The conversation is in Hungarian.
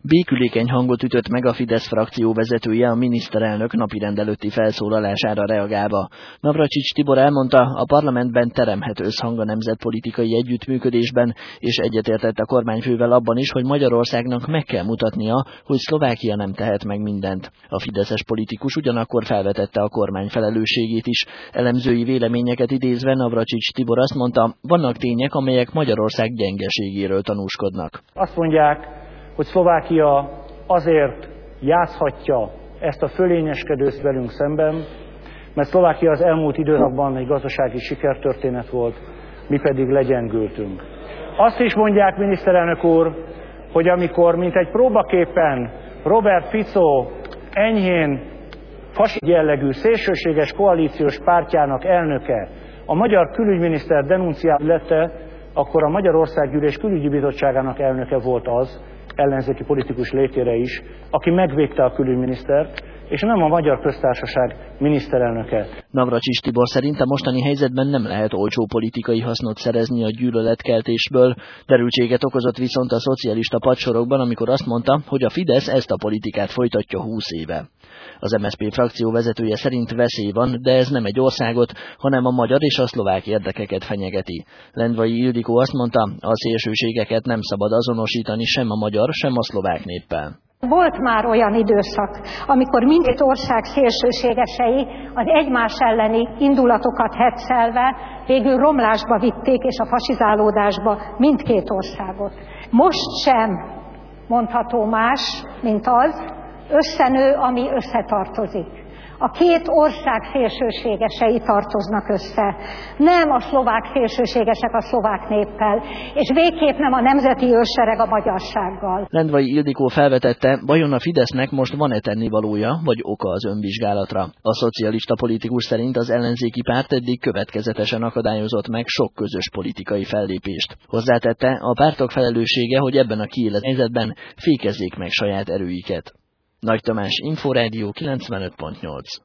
Békülékeny hangot ütött meg a Fidesz frakció vezetője a miniszterelnök napirend előtti felszólalására reagálva. Navracsics Tibor elmondta, a parlamentben teremhet összhang a nemzetpolitikai együttműködésben, és egyetértett a kormányfővel abban is, hogy Magyarországnak meg kell mutatnia, hogy Szlovákia nem tehet meg mindent. A fideszes politikus ugyanakkor felvetette a kormány felelősségét is. Elemzői véleményeket idézve Navracsics Tibor azt mondta, vannak tények, amelyek Magyarország gyengeségéről tanúskodnak. Azt mondják, hogy Szlovákia azért játszhatja ezt a fölényeskedőt velünk szemben, mert Szlovákia az elmúlt időszakban egy gazdasági sikertörténet volt, mi pedig legyengültünk. Azt is mondják, miniszterelnök úr, hogy amikor mint egy próbaképpen Robert Fico enyhén fasizmus jellegű szélsőséges koalíciós pártjának elnöke, a magyar külügyminiszter denunciálta, akkor a Magyarországgyűlés külügyi bizottságának elnöke volt az, ellenzéki politikus létére is, aki megvédte a külügyminisztert, és nem a Magyar Köztársaság miniszterelnöke. Navracsics Tibor szerint a mostani helyzetben nem lehet olcsó politikai hasznot szerezni a gyűlöletkeltésből. Derültséget okozott viszont a szocialista padsorokban, amikor azt mondta, hogy a Fidesz ezt a politikát folytatja 20 éve. Az MSZP frakció vezetője szerint veszély van, de ez nem egy országot, hanem a magyar és a szlovák érdekeket fenyegeti. Lendvai Ildikó azt mondta, a szélsőségeket nem szabad azonosítani sem a magyar, sem a szlovák néppel. Volt már olyan időszak, amikor mindkét ország szélsőségesei az egymás elleni indulatokat heccelve végül romlásba vitték és a fasizálódásba mindkét országot. Most sem mondható más, mint az, összenő, ami összetartozik. A két ország szélsőségesei tartoznak össze. Nem a szlovák szélsőségesek a szlovák néppel, és végképp nem a nemzeti őrsereg a magyarsággal. Lendvai Ildikó felvetette, vajon a Fidesznek most van-e tennivalója, vagy oka az önvizsgálatra. A szocialista politikus szerint az ellenzéki párt eddig következetesen akadályozott meg sok közös politikai fellépést. Hozzátette, a pártok felelőssége, hogy ebben a kiélezett helyzetben fékezzék meg saját erőiket. Nagy Tamás, Inforádió 95.8